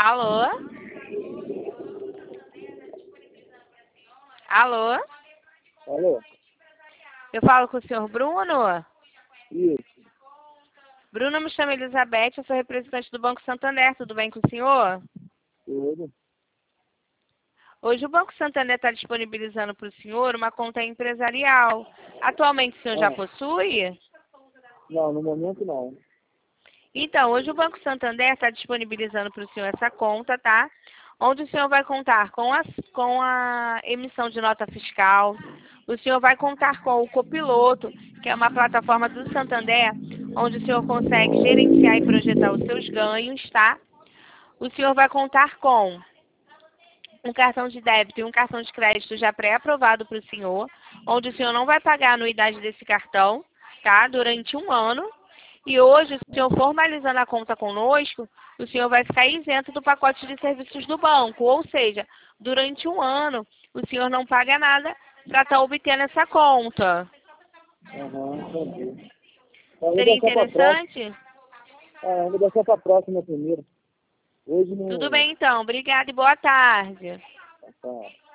Alô? Alô? Alô? Eu falo com o senhor Bruno? Isso, Bruno, me chama Elizabeth, eu sou representante do Banco Santander, tudo bem com o senhor? tudo. Hoje o Banco Santander está disponibilizando para o senhor uma conta empresarial. Atualmente o senhor já Ah, possui? não, no momento não. Então, hoje o Banco Santander está disponibilizando para o senhor essa conta, tá? Onde o senhor vai contar com a emissão de nota fiscal, o senhor vai contar com o Copiloto, que é uma plataforma do Santander, onde o senhor consegue gerenciar e projetar os seus ganhos, tá? O senhor vai contar com um cartão de débito e um cartão de crédito já pré-aprovado para o senhor, onde o senhor não vai pagar a anuidade desse cartão, tá? Durante um ano. E hoje, o senhor formalizando a conta conosco, o senhor vai ficar isento do pacote de serviços do banco. Ou seja, durante um ano, o senhor não paga nada para estar obtendo essa conta. Entendi. Eu vou Seria deixar para próxima. interessante? Eu vou deixar para próxima primeiro. Hoje Tudo não. bem, então. Obrigada e boa tarde. Tá.